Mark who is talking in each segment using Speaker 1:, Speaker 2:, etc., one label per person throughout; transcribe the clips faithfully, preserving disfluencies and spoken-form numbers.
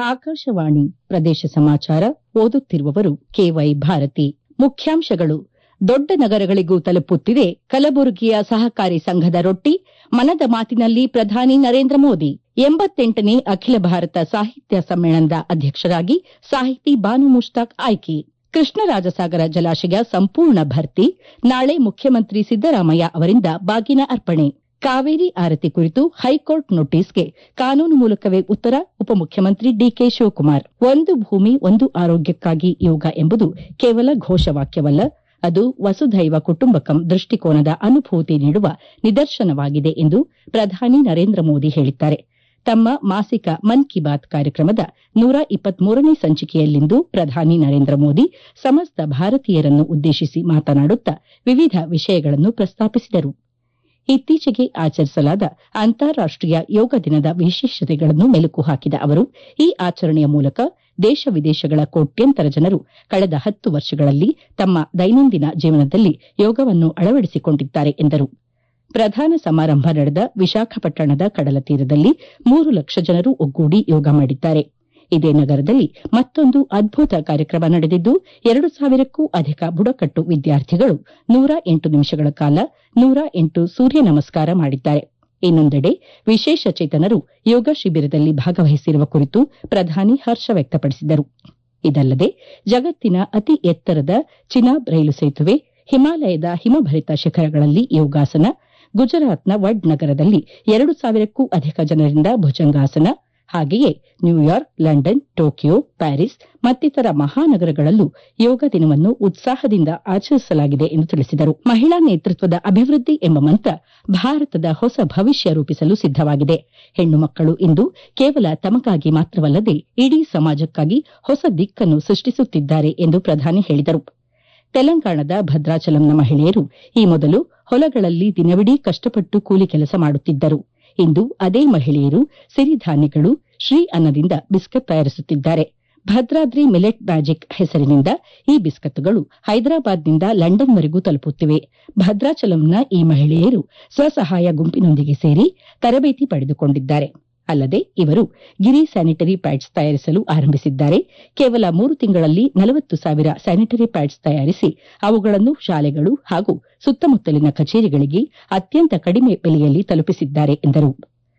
Speaker 1: ಆಕಾಶವಾಣಿ ಪ್ರದೇಶ ಸಮಾಚಾರ ಓದುತ್ತಿರುವವರು ಕೆವೈ ಭಾರತಿ. ಮುಖ್ಯಾಂಶಗಳು. ದೊಡ್ಡ ನಗರಗಳಿಗೂ ತಲುಪುತ್ತಿದೆ ಕಲಬುರಗಿಯ ಸಹಕಾರಿ ಸಂಘದ ರೊಟ್ಟಿ. ಮನದ ಮಾತಿನಲ್ಲಿ ಪ್ರಧಾನಿ ನರೇಂದ್ರ ಮೋದಿ. ಎಂಬತ್ತೆಂಟನೇ ಅಖಿಲ ಭಾರತ ಸಾಹಿತ್ಯ ಸಮ್ಮೇಳನದ ಅಧ್ಯಕ್ಷರಾಗಿ ಸಾಹಿತಿ ಬಾನು ಮುಷ್ತಾಕ್ ಆಯ್ಕೆ. ಕೃಷ್ಣರಾಜಸಾಗರ ಜಲಾಶಯ ಸಂಪೂರ್ಣ ಭರ್ತಿ. ನಾಳೆ ಮುಖ್ಯಮಂತ್ರಿ ಸಿದ್ದರಾಮಯ್ಯ ಅವರಿಂದ ಬಾಗಿನ ಅರ್ಪಣೆ. ಕಾವೇರಿ ಆರತಿ ಕುರಿತು ಹೈಕೋರ್ಟ್ ನೋಟಿಸ್ಗೆ ಕಾನೂನು ಮೂಲಕವೇ ಉತ್ತರ. ಉಪಮುಖ್ಯಮಂತ್ರಿ ಡಿಕೆ ಶಿವಕುಮಾರ್. ಒಂದು ಭೂಮಿ ಒಂದು ಆರೋಗ್ಯಕ್ಕಾಗಿ ಯೋಗ ಎಂಬುದು ಕೇವಲ ಘೋಷವಾಕ್ಯವಲ್ಲ, ಅದು ವಸುಧೈವ ಕುಟುಂಬಕಂ ದೃಷ್ಟಿಕೋನದ ಅನುಭೂತಿ ನೀಡುವ ನಿದರ್ಶನವಾಗಿದೆ ಎಂದು ಪ್ರಧಾನಿ ನರೇಂದ್ರ ಮೋದಿ ಹೇಳಿದ್ದಾರೆ. ತಮ್ಮ ಮಾಸಿಕ ಮನ್ ಕಿ ಬಾತ್ ಕಾರ್ಯಕ್ರಮದ ನೂರ ಇಪ್ಪತ್ಮೂರನೇ ಸಂಚಿಕೆಯಲ್ಲಿಂದು ಪ್ರಧಾನಿ ನರೇಂದ್ರ ಮೋದಿ ಸಮಸ್ತ ಭಾರತೀಯರನ್ನು ಉದ್ದೇಶಿಸಿ ಮಾತನಾಡುತ್ತಾ ವಿವಿಧ ವಿಷಯಗಳನ್ನು ಪ್ರಸ್ತಾಪಿಸಿದರು. ಇತ್ತೀಚೆಗೆ ಆಚರಿಸಲಾದ ಅಂತಾರಾಷ್ಟೀಯ ಯೋಗ ದಿನದ ವಿಶೇಷತೆಗಳನ್ನು ಮೆಲುಕು ಹಾಕಿದ ಅವರು, ಈ ಆಚರಣೆಯ ಮೂಲಕ ದೇಶ ವಿದೇಶಗಳ ಕೋಟ್ಯಂತರ ಜನರು ಕಳೆದ ಹತ್ತು ವರ್ಷಗಳಲ್ಲಿ ತಮ್ಮ ದೈನಂದಿನ ಜೀವನದಲ್ಲಿ ಯೋಗವನ್ನು ಅಳವಡಿಸಿಕೊಂಡಿದ್ದಾರೆ ಎಂದರು. ಪ್ರಧಾನ ಸಮಾರಂಭ ನಡೆದ ವಿಶಾಖಪಟ್ಟಣದ ಕಡಲ ತೀರದಲ್ಲಿ ಮೂರು ಲಕ್ಷ ಜನರು ಒಗ್ಗೂಡಿ ಯೋಗ ಮಾಡಿದ್ದಾರೆ. ಇದೇ ನಗರದಲ್ಲಿ ಮತ್ತೊಂದು ಅದ್ಭುತ ಕಾರ್ಯಕ್ರಮ ನಡೆದಿದ್ದು, ಎರಡು ಸಾವಿರಕ್ಕೂ ಅಧಿಕ ಬುಡಕಟ್ಟು ವಿದ್ಯಾರ್ಥಿಗಳು ನೂರ ಎಂಟು ನಿಮಿಷಗಳ ಕಾಲ ನೂರ ಎಂಟು ಸೂರ್ಯ ನಮಸ್ಕಾರ ಮಾಡಿದ್ದಾರೆ. ಇನ್ನೊಂದೆಡೆ ವಿಶೇಷ ಚೇತನರು ಯೋಗ ಶಿಬಿರದಲ್ಲಿ ಭಾಗವಹಿಸಿರುವ ಕುರಿತು ಪ್ರಧಾನಿ ಹರ್ಷ ವ್ಯಕ್ತಪಡಿಸಿದರು. ಇದಲ್ಲದೆ ಜಗತ್ತಿನ ಅತಿ ಎತ್ತರದ ಚಿನಾಬ್ ರೈಲು ಸೇತುವೆ, ಹಿಮಾಲಯದ ಹಿಮಭರಿತ ಶಿಖರಗಳಲ್ಲಿ ಯೋಗಾಸನ, ಗುಜರಾತ್ನ ವಡ್ ನಗರದಲ್ಲಿ ಎರಡು ಸಾವಿರಕ್ಕೂ ಅಧಿಕ ಜನರಿಂದ ಭುಜಂಗಾಸನ, ಹಾಗೆಯೇ ನ್ಯೂಯಾರ್ಕ್, ಲಂಡನ್, ಟೋಕಿಯೋ, ಪ್ಯಾರಿಸ್ ಮತ್ತಿತರ ಮಹಾನಗರಗಳಲ್ಲೂ ಯೋಗ ದಿನವನ್ನು ಉತ್ಸಾಹದಿಂದ ಆಚರಿಸಲಾಗಿದೆ ಎಂದು ತಿಳಿಸಿದರು. ಮಹಿಳಾ ನೇತೃತ್ವದ ಅಭಿವೃದ್ಧಿ ಎಂಬ ಮಂತ್ರ ಭಾರತದ ಹೊಸ ಭವಿಷ್ಯ ರೂಪಿಸಲು ಸಿದ್ದವಾಗಿದೆ. ಹೆಣ್ಣು ಮಕ್ಕಳು ಇಂದು ಕೇವಲ ತಮಗಾಗಿ ಮಾತ್ರವಲ್ಲದೆ ಇಡೀ ಸಮಾಜಕ್ಕಾಗಿ ಹೊಸ ದಿಕ್ಕನ್ನು ಸೃಷ್ಟಿಸುತ್ತಿದ್ದಾರೆ ಎಂದು ಪ್ರಧಾನಿ ಹೇಳಿದರು. ತೆಲಂಗಾಣದ ಭದ್ರಾಚಲಂನ ಮಹಿಳೆಯರು ಈ ಮೊದಲು ಹೊಲಗಳಲ್ಲಿ ದಿನವಿಡೀ ಕಷ್ಟಪಟ್ಟು ಕೂಲಿ ಕೆಲಸ ಮಾಡುತ್ತಿದ್ದರು. ಇಂದು ಅದೇ ಮಹಿಳೆಯರು ಸಿರಿಧಾನ್ಯಗಳು, ಶ್ರೀ ಅನ್ನದಿಂದ ಬಿಸ್ಕತ್ ತಯಾರಿಸುತ್ತಿದ್ದಾರೆ. ಭದ್ರಾದ್ರಿ ಮಿಲೆಟ್ ಮ್ಯಾಜಿಕ್ ಹೆಸರಿನಿಂದ ಈ ಬಿಸ್ಕತ್ಗಳು ಹೈದರಾಬಾದ್ನಿಂದ ಲಂಡನ್ವರೆಗೂ ತಲುಪುತ್ತಿವೆ. ಭದ್ರಾಚಲಂನ ಈ ಮಹಿಳೆಯರು ಸ್ವಸಹಾಯ ಗುಂಪಿನೊಂದಿಗೆ ಸೇರಿ ತರಬೇತಿ ಪಡೆದುಕೊಂಡಿದ್ದಾರೆ. ಅಲ್ಲದೆ ಇವರು ಗಿರಿ ಸ್ಯಾನಿಟರಿ ಪ್ಯಾಡ್ಸ್ ತಯಾರಿಸಲು ಆರಂಭಿಸಿದ್ದಾರೆ. ಕೇವಲ ಮೂರು ತಿಂಗಳಲ್ಲಿ ನಲವತ್ತು ಸಾವಿರ ಸ್ಯಾನಿಟರಿ ಪ್ಯಾಡ್ಸ್ ತಯಾರಿಸಿ ಅವುಗಳನ್ನು ಶಾಲೆಗಳು ಹಾಗೂ ಸುತ್ತಮುತ್ತಲಿನ ಕಚೇರಿಗಳಿಗೆ ಅತ್ಯಂತ ಕಡಿಮೆ ಬೆಲೆಯಲ್ಲಿ ತಲುಪಿಸಿದ್ದಾರೆ ಎಂದರು.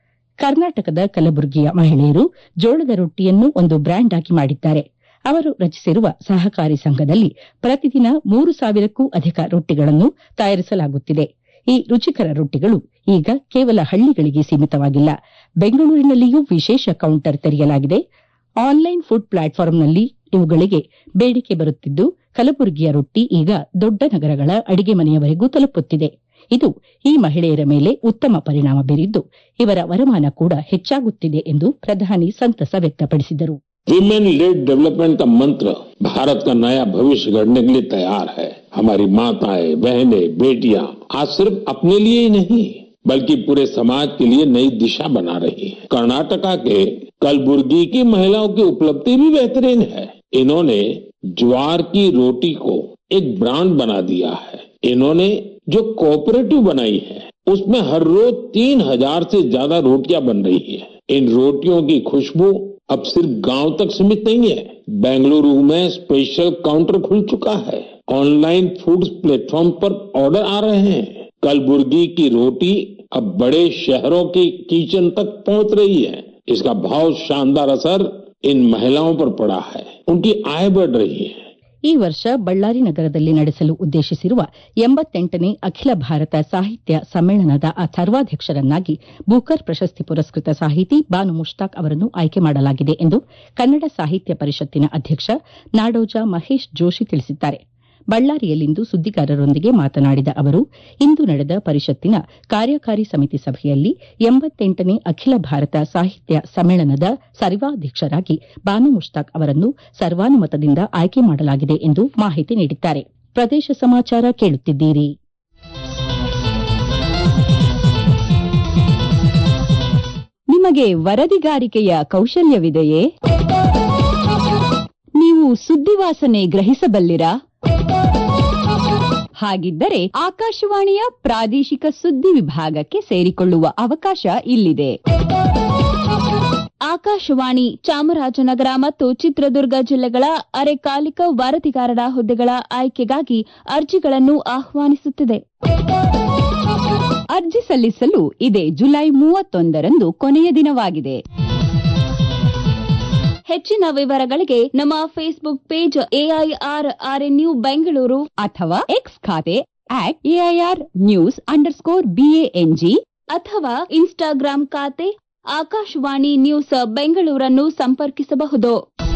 Speaker 1: ಕರ್ನಾಟಕದ ಕಲಬುರಗಿಯ ಮಹಿಳೆಯರು ಜೋಳದ ರೊಟ್ಟಿಯನ್ನು ಒಂದು ಬ್ರ್ಯಾಂಡ್ ಆಗಿ ಮಾಡಿದ್ದಾರೆ. ಅವರು ರಚಿಸಿರುವ ಸಹಕಾರಿ ಸಂಘದಲ್ಲಿ ಪ್ರತಿದಿನ ಮೂರು ಸಾವಿರಕ್ಕೂ ಅಧಿಕ ರೊಟ್ಟಿಗಳನ್ನು ತಯಾರಿಸಲಾಗುತ್ತಿದೆ. ಈ ರುಚಿಕರ ರೊಟ್ಟಿಗಳು ಈಗ ಕೇವಲ ಹಳ್ಳಿಗಳಿಗೆ ಸೀಮಿತವಾಗಿಲ್ಲ, ಬೆಂಗಳೂರಿನಲ್ಲಿಯೂ ವಿಶೇಷ ಕೌಂಟರ್ ತೆರೆಯಲಾಗಿದೆ. ಆನ್ಲೈನ್ ಫುಡ್ ಪ್ಲಾಟ್ಫಾರ್ಮ್ನಲ್ಲಿ ಇವುಗಳಿಗೆ ಬೇಡಿಕೆ ಬರುತ್ತಿದ್ದು, ಕಲಬುರಗಿಯ ರೊಟ್ಟಿ ಈಗ ದೊಡ್ಡ ನಗರಗಳ ಅಡಿಗೆ ಮನೆಯವರೆಗೂ ತಲುಪುತ್ತಿದೆ. ಇದು ಈ ಮಹಿಳೆಯರ ಮೇಲೆ ಉತ್ತಮ ಪರಿಣಾಮ ಬೀರಿದ್ದು, ಇವರ ವರಮಾನ ಕೂಡ ಹೆಚ್ಚಾಗುತ್ತಿದೆ ಎಂದು ಪ್ರಧಾನಿ ಸಂತಸ ವ್ಯಕ್ತಪಡಿಸಿದರು.
Speaker 2: विमेन लेड डेवलपमेंट का मंत्र भारत का नया भविष्य गढ़ने के लिए तैयार है. हमारी माताएं, बहनें, बेटियां आज सिर्फ अपने लिए ही नहीं बल्कि पूरे समाज के लिए नई दिशा बना रही है. कर्नाटका के कलबुर्गी की महिलाओं की उपलब्धि भी बेहतरीन है. इन्होंने ज्वार की रोटी को एक ब्रांड बना दिया है. इन्होंने जो कोऑपरेटिव बनाई है उसमें हर रोज तीन हजार से ज्यादा रोटियां बन रही है. इन रोटियों की खुशबू अब सिर्फ गांव तक सीमित नहीं है. बेंगलुरु में स्पेशल काउंटर खुल चुका है. ऑनलाइन फूड प्लेटफॉर्म पर ऑर्डर आ रहे हैं. कलबुर्गी की रोटी अब बड़े शहरों की किचन तक पहुंच रही है. इसका बहुत शानदार असर इन महिलाओं पर पड़ा है. उनकी आय बढ़ रही है.
Speaker 1: ಈ ವರ್ಷ ಬಳ್ಳಾರಿ ನಗರದಲ್ಲಿ ನಡೆಸಲು ಉದ್ದೇಶಿಸಿರುವ ಎಂಬತ್ತೆಂಟನೇ ಅಖಿಲ ಭಾರತ ಸಾಹಿತ್ಯ ಸಮ್ಮೇಳನದ ಸರ್ವಾಧ್ಯಕ್ಷರನ್ನಾಗಿ ಬೂಕರ್ ಪ್ರಶಸ್ತಿ ಪುರಸ್ಕೃತ ಸಾಹಿತಿ ಬಾನು ಮುಷ್ತಾಕ್ ಅವರನ್ನು ಆಯ್ಕೆ ಮಾಡಲಾಗಿದೆ ಎಂದು ಕನ್ನಡ ಸಾಹಿತ್ಯ ಪರಿಷತ್ತಿನ ಅಧ್ಯಕ್ಷ ನಾಡೋಜ ಮಹೇಶ್ ಜೋಶಿ ತಿಳಿಸಿದ್ದಾರೆ. ಬಳ್ಳಾರಿಯಲ್ಲಿಂದು ಸುದ್ದಿಗಾರರೊಂದಿಗೆ ಮಾತನಾಡಿದ ಅವರು, ಇಂದು ನಡೆದ ಪರಿಷತ್ತಿನ ಕಾರ್ಯಕಾರಿ ಸಮಿತಿ ಸಭೆಯಲ್ಲಿ ಎಂಬತ್ತೆಂಟನೇ ಅಖಿಲ ಭಾರತ ಸಾಹಿತ್ಯ ಸಮ್ಮೇಳನದ ಸರ್ವಾಧ್ಯಕ್ಷರಾಗಿ ಬಾನು ಮುಷ್ತಾಕ್ ಅವರನ್ನು ಸರ್ವಾನುಮತದಿಂದ ಆಯ್ಕೆ ಮಾಡಲಾಗಿದೆ ಎಂದು ಮಾಹಿತಿ ನೀಡಿದ್ದಾರೆ. ಪ್ರದೇಶ ಸಮಾಚಾರ ಕೇಳುತ್ತಿದ್ದೀರಿ. ನಿಮಗೆ ವರದಿಗಾರಿಕೆಯ ಕೌಶಲ್ಯವಿದೆಯೇ? ನೀವು ಸುದ್ದಿವಾಸನೆ ಗ್ರಹಿಸಬಲ್ಲಿರಾ? ಹಾಗಿದ್ದರೆ ಆಕಾಶವಾಣಿಯ ಪ್ರಾದೇಶಿಕ ಸುದ್ದಿ ವಿಭಾಗಕ್ಕೆ ಸೇರಿಕೊಳ್ಳುವ ಅವಕಾಶ ಇಲ್ಲಿದೆ.
Speaker 3: ಆಕಾಶವಾಣಿ ಚಾಮರಾಜನಗರ ಮತ್ತು ಚಿತ್ರದುರ್ಗ ಜಿಲ್ಲೆಗಳ ಅರೆಕಾಲಿಕ ವರದಿಗಾರರ ಹುದ್ದೆಗಳ ಆಯ್ಕೆಗಾಗಿ ಅರ್ಜಿಗಳನ್ನು ಆಹ್ವಾನಿಸುತ್ತಿದೆ.
Speaker 1: ಅರ್ಜಿ ಸಲ್ಲಿಸಲು ಇದೇ ಜುಲೈ ಮೂವತ್ತೊಂದರಂದು ಕೊನೆಯ ದಿನವಾಗಿದೆ.
Speaker 3: ಹೆಚ್ಚಿನ ವಿವರಗಳಿಗೆ ನಮ್ಮ Facebook page AIR RNU Bengaluru
Speaker 1: ಅಥವಾ ಎಕ್ಸ್ ಖಾತೆ at AIR news underscore BANG
Speaker 3: ಅಥವಾ ಇನ್ಸ್ಟಾಗ್ರಾಂ ಖಾತೆ ಆಕಾಶವಾಣಿ ನ್ಯೂಸ್ ಬೆಂಗಳೂರನ್ನು ಸಂಪರ್ಕಿಸಬಹುದು.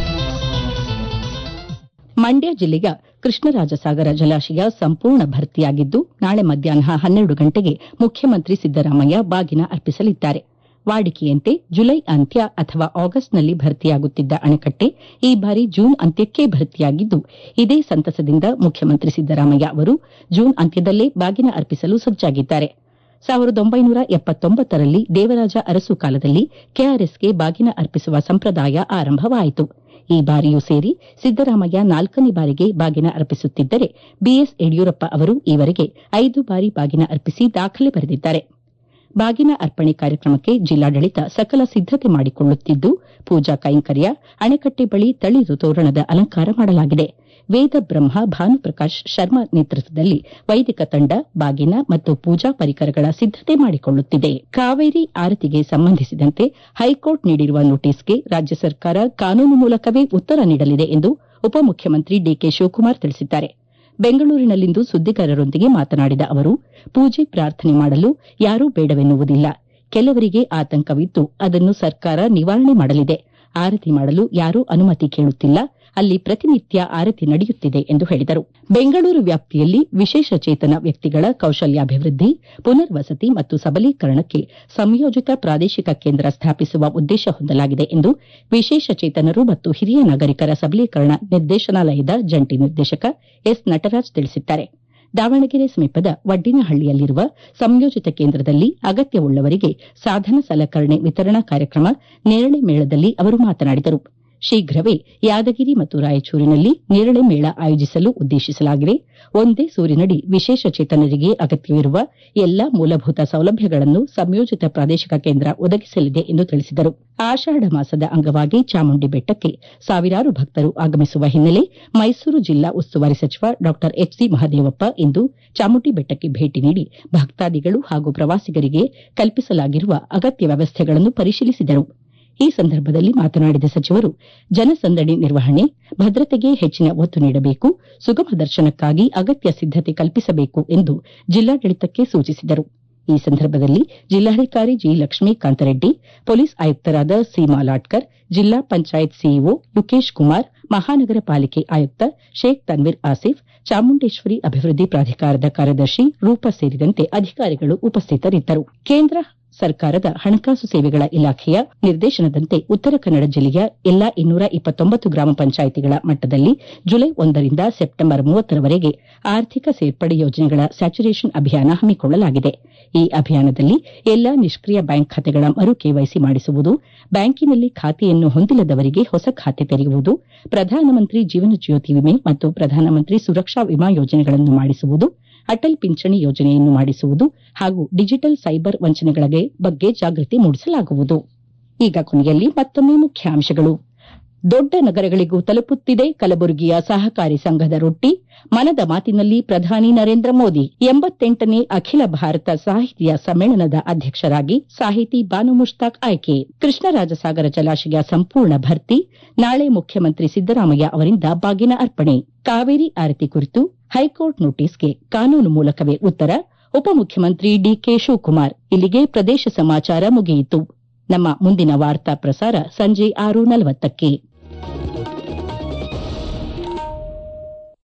Speaker 1: ಮಂಡ್ಯ ಜಿಲ್ಲೆಯ ಕೃಷ್ಣರಾಜಸಾಗರ ಜಲಾಶಯ ಸಂಪೂರ್ಣ ಭರ್ತಿಯಾಗಿದ್ದು ನಾಳೆ ಮಧ್ಯಾಹ್ನ ಹನ್ನೆರಡು ಗಂಟೆಗೆ ಮುಖ್ಯಮಂತ್ರಿ ಸಿದ್ದರಾಮಯ್ಯ ಬಾಗಿನ ಅರ್ಪಿಸಲಿದ್ದಾರೆ. ವಾಡಿಕೆಯಂತೆ ಜುಲೈ ಅಂತ್ಯ ಅಥವಾ ಆಗಸ್ಟ್ನಲ್ಲಿ ಭರ್ತಿಯಾಗುತ್ತಿದ್ದ ಅಣೆಕಟ್ಟೆ ಈ ಬಾರಿ ಜೂನ್ ಅಂತ್ಯಕ್ಕೆ ಭರ್ತಿಯಾಗಿದ್ದು ಇದೇ ಸಂತಸದಿಂದ ಮುಖ್ಯಮಂತ್ರಿ ಸಿದ್ದರಾಮಯ್ಯ ಅವರು ಜೂನ್ ಅಂತ್ಯದಲ್ಲೇ ಬಾಗಿನ ಅರ್ಪಿಸಲು ಸಜ್ಜಾಗಿದ್ದಾರೆ. ಸಾವಿರದ ಒಂಬೈನೂರ ಎಪ್ಪತ್ತೊಂಬತ್ತರಲ್ಲಿ ದೇವರಾಜ ಅರಸು ಕಾಲದಲ್ಲಿ ಕೆಆರ್ಎಸ್ಗೆ ಬಾಗಿನ ಅರ್ಪಿಸುವ ಸಂಪ್ರದಾಯ ಆರಂಭವಾಯಿತು. ಈ ಬಾರಿಯೂ ಸೇರಿ ಸಿದ್ದರಾಮಯ್ಯ ನಾಲ್ಕನೇ ಬಾರಿಗೆ ಬಾಗಿನ ಅರ್ಪಿಸುತ್ತಿದ್ದರೆ ಬಿಎಸ್ ಯಡಿಯೂರಪ್ಪ ಅವರು ಈವರೆಗೆ ಐದು ಬಾರಿ ಬಾಗಿನ ಅರ್ಪಿಸಿ ದಾಖಲೆ ಬರೆದಿದ್ದಾರೆ. ಬಾಗಿನ ಅರ್ಪಣೆ ಕಾರ್ಯಕ್ರಮಕ್ಕೆ ಜಿಲ್ಲಾಡಳಿತ ಸಕಲ ಸಿದ್ದತೆ ಮಾಡಿಕೊಳ್ಳುತ್ತಿದ್ದು ಪೂಜಾ ಕೈಂಕರ್ಯ, ಅಣೆಕಟ್ಟೆ ಬಳಿ ತಳಿರು ತೋರಣದ ಅಲಂಕಾರ ಮಾಡಲಾಗಿದೆ. ವೇದ ಬ್ರಹ್ಮ ಭಾನುಪ್ರಕಾಶ್ ಶರ್ಮಾ ನೇತೃತ್ವದಲ್ಲಿ ವೈದಿಕ ತಂಡ ಬಾಗಿನ ಮತ್ತು ಪೂಜಾ ಪರಿಕರಗಳ ಸಿದ್ದತೆ ಮಾಡಿಕೊಳ್ಳುತ್ತಿದೆ. ಕಾವೇರಿ ಆರತಿಗೆ ಸಂಬಂಧಿಸಿದಂತೆ ಹೈಕೋರ್ಟ್ ನೀಡಿರುವ ನೋಟಿಸ್ಗೆ ರಾಜ್ಯ ಸರ್ಕಾರ ಕಾನೂನು ಮೂಲಕವೇ ಉತ್ತರ ನೀಡಲಿದೆ ಎಂದು ಉಪಮುಖ್ಯಮಂತ್ರಿ ಡಿಕೆ ಶಿವಕುಮಾರ್ ತಿಳಿಸಿದ್ದಾರೆ. ಬೆಂಗಳೂರಿನಲ್ಲಿಂದು ಸುದ್ದಿಗಾರರೊಂದಿಗೆ ಮಾತನಾಡಿದ ಅವರು, ಪೂಜೆ ಪ್ರಾರ್ಥನೆ ಮಾಡಲು ಯಾರೂ ಬೇಡವೆನ್ನುವುದಿಲ್ಲ. ಕೆಲವರಿಗೆ ಆತಂಕವಿದ್ದು ಅದನ್ನು ಸರ್ಕಾರ ನಿವಾರಣೆ ಮಾಡಲಿದೆ. ಆರತಿ ಮಾಡಲು ಯಾರೂ ಅನುಮತಿ ಕೇಳುತ್ತಿಲ್ಲ. ಅಲ್ಲಿ ಪ್ರತಿನಿತ್ಯ ಆರತಿ ನಡೆಯುತ್ತಿದೆ ಎಂದು ಹೇಳಿದರು. ಬೆಂಗಳೂರು ವ್ಯಾಪ್ತಿಯಲ್ಲಿ ವಿಶೇಷ ಚೇತನ ವ್ಯಕ್ತಿಗಳ ಕೌಶಲ್ಯಾಭಿವೃದ್ಧಿ, ಪುನರ್ವಸತಿ ಮತ್ತು ಸಬಲೀಕರಣಕ್ಕೆ ಸಂಯೋಜಿತ ಪ್ರಾದೇಶಿಕ ಕೇಂದ್ರ ಸ್ಥಾಪಿಸುವ ಉದ್ದೇಶ ಹೊಂದಲಾಗಿದೆ ಎಂದು ವಿಶೇಷ ಚೇತನರು ಮತ್ತು ಹಿರಿಯ ನಾಗರಿಕರ ಸಬಲೀಕರಣ ನಿರ್ದೇಶನಾಲಯದ ಜಂಟಿ ನಿರ್ದೇಶಕ ಎಸ್ ನಟರಾಜ್ ತಿಳಿಸಿದ್ದಾರೆ. ದಾವಣಗೆರೆ ಸಮೀಪದ ವಡ್ಡಿನಹಳ್ಳಿಯಲ್ಲಿರುವ ಸಂಯೋಜಿತ ಕೇಂದ್ರದಲ್ಲಿ ಅಗತ್ಯವುಳ್ಳವರಿಗೆ ಸಾಧನ ಸಲಕರಣೆ ವಿತರಣಾ ಕಾರ್ಯಕ್ರಮ ನೇರಳೆ ಮೇಳದಲ್ಲಿ ಅವರು ಮಾತನಾಡಿದರು. ಶೀಘ್ರವೇ ಯಾದಗಿರಿ ಮತ್ತು ರಾಯಚೂರಿನಲ್ಲಿ ನೇರಳೆ ಮೇಳ ಆಯೋಜಿಸಲು ಉದ್ದೇಶಿಸಲಾಗಿದೆ. ಒಂದೇ ಸೂರಿನಡಿ ವಿಶೇಷ ಚೇತನರಿಗೆ ಅಗತ್ಯವಿರುವ ಎಲ್ಲಾ ಮೂಲಭೂತ ಸೌಲಭ್ಯಗಳನ್ನು ಸಂಯೋಜಿತ ಪ್ರಾದೇಶಿಕ ಕೇಂದ್ರ ಒದಗಿಸಲಿದೆ ಎಂದು ತಿಳಿಸಿದರು. ಆಷಾಢ ಮಾಸದ ಅಂಗವಾಗಿ ಚಾಮುಂಡಿ ಬೆಟ್ಟಕ್ಕೆ ಸಾವಿರಾರು ಭಕ್ತರು ಆಗಮಿಸುವ ಹಿನ್ನೆಲೆ ಮೈಸೂರು ಜಿಲ್ಲಾ ಉಸ್ತುವಾರಿ ಸಚಿವ ಡಾ ಎಚ್ ಸಿ ಮಹದೇವಪ್ಪ ಇಂದು ಚಾಮುಂಡಿ ಬೆಟ್ಟಕ್ಕೆ ಭೇಟಿ ನೀಡಿ ಭಕ್ತಾದಿಗಳು ಹಾಗೂ ಪ್ರವಾಸಿಗರಿಗೆ ಕಲ್ಪಿಸಲಾಗಿರುವ ಅಗತ್ಯ ವ್ಯವಸ್ಥೆಗಳನ್ನು ಪರಿಶೀಲಿಸಿದರು. ಈ ಸಂದರ್ಭದಲ್ಲಿ ಮಾತನಾಡಿದ ಸಚಿವರು, ಜನಸಂದಣಿ ನಿರ್ವಹಣೆ, ಭದ್ರತೆಗೆ ಹೆಚ್ಚಿನ ಒತ್ತು ನೀಡಬೇಕು, ಸುಗಮ ದರ್ಶನಕ್ಕಾಗಿ ಅಗತ್ಯ ಸಿದ್ದತೆ ಕಲ್ಪಿಸಬೇಕು ಎಂದು ಜಿಲ್ಲಾಡಳಿತಕ್ಕೆ ಸೂಚಿಸಿದರು. ಈ ಸಂದರ್ಭದಲ್ಲಿ ಜಿಲ್ಲಾಧಿಕಾರಿ ಜಿ ಲಕ್ಷ್ಮೀಕಾಂತರೆಡ್ಡಿ, ಪೊಲೀಸ್ ಆಯುಕ್ತರಾದ ಸೀಮಾ ಲಾಟ್ಕರ್, ಜಿಲ್ಲಾ ಪಂಚಾಯತ್ ಸಿಇಒ ಯುಕೇಶ್ ಕುಮಾರ್, ಮಹಾನಗರ ಪಾಲಿಕೆ ಆಯುಕ್ತ ಶೇಖ್ ತನ್ವೀರ್ ಆಸಿಫ್, ಚಾಮುಂಡೇಶ್ವರಿ ಅಭಿವೃದ್ಧಿ ಪ್ರಾಧಿಕಾರದ ಕಾರ್ಯದರ್ಶಿ ರೂಪಾ ಸೇರಿದಂತೆ ಅಧಿಕಾರಿಗಳು ಉಪಸ್ಥಿತರಿದ್ದರು. ಕೇಂದ್ರ ಸರ್ಕಾರದ ಹಣಕಾಸು ಸೇವೆಗಳ ಇಲಾಖೆಯ ನಿರ್ದೇಶನದಂತೆ ಉತ್ತರ ಕನ್ನಡ ಜಿಲ್ಲೆಯ ಎಲ್ಲಾ ಇನ್ನೂರ ಇಪ್ಪತ್ತೊಂಬತ್ತು ಗ್ರಾಮ ಪಂಚಾಯಿತಿಗಳ ಮಟ್ಟದಲ್ಲಿ ಜುಲೈ ಒಂದರಿಂದ ಸೆಪ್ಟೆಂಬರ್ ಮೂವತ್ತರವರೆಗೆ ಆರ್ಥಿಕ ಸೇರ್ಪಡೆ ಯೋಜನೆಗಳ ಸ್ಯಾಚುರೇಷನ್ ಅಭಿಯಾನ ಹಮ್ಮಿಕೊಳ್ಳಲಾಗಿದೆ. ಈ ಅಭಿಯಾನದಲ್ಲಿ ಎಲ್ಲಾ ನಿಷ್ಕ್ರಿಯ ಬ್ಯಾಂಕ್ ಖಾತೆಗಳ ಮರು ಕೆವೈಸಿ ಮಾಡಿಸುವುದು, ಬ್ಯಾಂಕಿನಲ್ಲಿ ಖಾತೆಯನ್ನು ಹೊಂದಿಲ್ಲದವರಿಗೆ ಹೊಸ ಖಾತೆ ತೆರೆಯುವುದು, ಪ್ರಧಾನಮಂತ್ರಿ ಜೀವನ ಜ್ಯೋತಿ ವಿಮೆ ಮತ್ತು ಪ್ರಧಾನಮಂತ್ರಿ ಸುರಕ್ಷಾ ವಿಮಾ ಯೋಜನೆಗಳನ್ನು ಮಾಡಿಸುವುದು, ಅಟಲ್ ಪಿಂಚಣಿ ಯೋಜನೆಯನ್ನು ಮಾಡಿಸುವುದು ಹಾಗೂ ಡಿಜಿಟಲ್ ಸೈಬರ್ ವಂಚನೆಗಳ ಬಗ್ಗೆ ಜಾಗೃತಿ ಮೂಡಿಸಲಾಗುವುದು. ಈಗ ಕೊನೆಯಲ್ಲಿ ಮತ್ತೊಮ್ಮೆ ಮುಖ್ಯಾಂಶಗಳು. ದೊಡ್ಡ ನಗರಗಳಿಗೂ ತಲುಪುತ್ತಿದೆ ಕಲಬುರಗಿಯ ಸಹಕಾರಿ ಸಂಘದ ರೊಟ್ಟಿ, ಮನದ ಮಾತಿನಲ್ಲಿ ಪ್ರಧಾನಿ ನರೇಂದ್ರ ಮೋದಿ. ಎಂಬತ್ತೆಂಟನೇ ಅಖಿಲ ಭಾರತ ಸಾಹಿತ್ಯ ಸಮ್ಮೇಳನದ ಅಧ್ಯಕ್ಷರಾಗಿ ಸಾಹಿತಿ ಬಾನು ಮುಷ್ತಾಕ್ ಆಯ್ಕೆ. ಕೃಷ್ಣರಾಜಸಾಗರ ಜಲಾಶಯ ಸಂಪೂರ್ಣ ಭರ್ತಿ, ನಾಳೆ ಮುಖ್ಯಮಂತ್ರಿ ಸಿದ್ದರಾಮಯ್ಯ ಅವರಿಂದ ಬಾಗಿನ ಅರ್ಪಣೆ. ಕಾವೇರಿ ಆರತಿ ಕುರಿತು ಹೈಕೋರ್ಟ್ ನೋಟಿಸ್ಗೆ ಕಾನೂನು ಮೂಲಕವೇ ಉತ್ತರ, ಉಪಮುಖ್ಯಮಂತ್ರಿ ಡಿಕೆ ಶಿವಕುಮಾರ್. ಇಲ್ಲಿಗೆ ಪ್ರದೇಶ ಸಮಾಚಾರ ಮುಗಿಯಿತು. ನಮ್ಮ ಮುಂದಿನ ವಾರ್ತಾ ಪ್ರಸಾರ ಸಂಜೆ ಆರು ನಲವತ್ತಕ್ಕೆ.